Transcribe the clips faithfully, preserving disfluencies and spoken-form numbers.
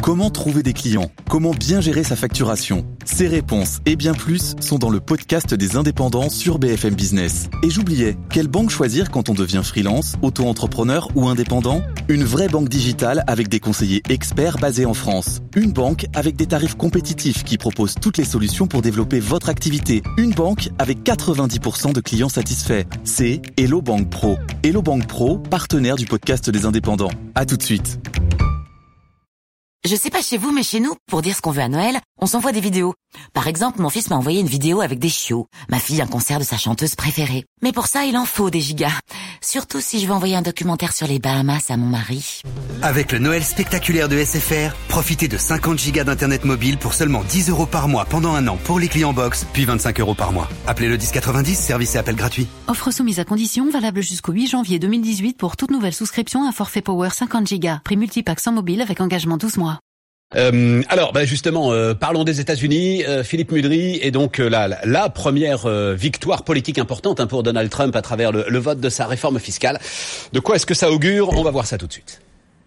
Comment trouver des clients? Comment bien gérer sa facturation? Ces réponses et bien plus sont dans le podcast des indépendants sur B F M Business. Et j'oubliais, quelle banque choisir quand on devient freelance, auto-entrepreneur ou indépendant? Une vraie banque digitale avec des conseillers experts basés en France. Une banque avec des tarifs compétitifs qui propose toutes les solutions pour développer votre activité. Une banque avec quatre-vingt-dix pour cent de clients satisfaits. C'est Hello Bank Pro. Hello Bank Pro, partenaire du podcast des indépendants. À tout de suite. Je sais pas chez vous, mais chez nous, pour dire ce qu'on veut à Noël, on s'envoie des vidéos. Par exemple, mon fils m'a envoyé une vidéo avec des chiots. Ma fille, un concert de sa chanteuse préférée. Mais pour ça, il en faut des gigas. Surtout si je veux envoyer un documentaire sur les Bahamas à mon mari. Avec le Noël spectaculaire de S F R, profitez de cinquante gigas d'internet mobile pour seulement dix euros par mois pendant un an pour les clients box, puis vingt-cinq euros par mois. Appelez le dix quatre-vingt-dix, service et appel gratuit. Offre soumise à condition, valable jusqu'au huit janvier deux mille dix-huit pour toute nouvelle souscription à forfait Power cinquante gigas. Prix multipack sans mobile avec engagement douze mois. Euh, alors, bah justement, euh, parlons des États-Unis. Euh, Philippe Mudry est donc euh, la, la première euh, victoire politique importante hein, pour Donald Trump à travers le, le vote de sa réforme fiscale. De quoi est-ce que ça augure? On va voir ça tout de suite.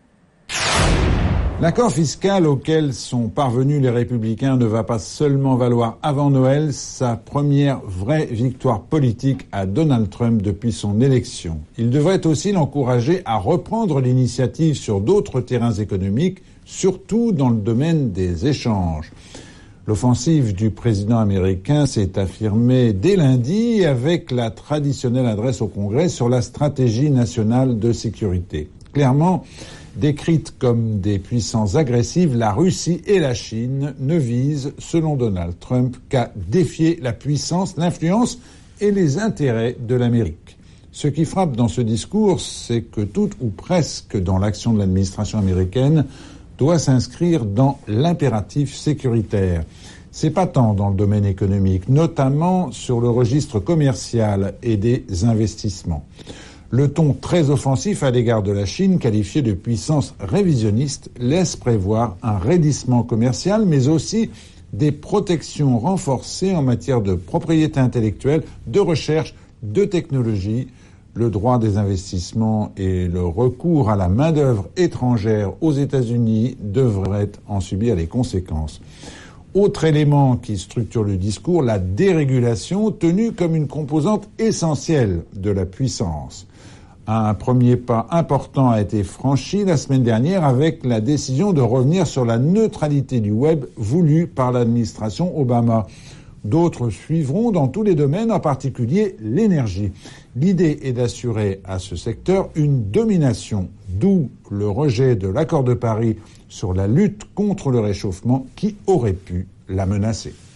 L'accord fiscal auquel sont parvenus les Républicains ne va pas seulement valoir avant Noël sa première vraie victoire politique à Donald Trump depuis son élection. Il devrait aussi l'encourager à reprendre l'initiative sur d'autres terrains économiques, surtout dans le domaine des échanges. L'offensive du président américain s'est affirmée dès lundi avec la traditionnelle adresse au Congrès sur la stratégie nationale de sécurité. Clairement, décrites comme des puissances agressives, la Russie et la Chine ne visent, selon Donald Trump, qu'à défier la puissance, l'influence et les intérêts de l'Amérique. Ce qui frappe dans ce discours, c'est que tout ou presque dans l'action de l'administration américaine doit s'inscrire dans l'impératif sécuritaire. C'est pas tant dans le domaine économique, notamment sur le registre commercial et des investissements. Le ton très offensif à l'égard de la Chine, qualifié de puissance révisionniste, laisse prévoir un raidissement commercial, mais aussi des protections renforcées en matière de propriété intellectuelle, de recherche, de technologie. Le droit des investissements et le recours à la main-d'œuvre étrangère aux États-Unis devraient en subir les conséquences. Autre élément qui structure le discours, la dérégulation tenue comme une composante essentielle de la puissance. Un premier pas important a été franchi la semaine dernière avec la décision de revenir sur la neutralité du web voulue par l'administration Obama. D'autres suivront dans tous les domaines, en particulier l'énergie. L'idée est d'assurer à ce secteur une domination, d'où le rejet de l'accord de Paris sur la lutte contre le réchauffement qui aurait pu la menacer.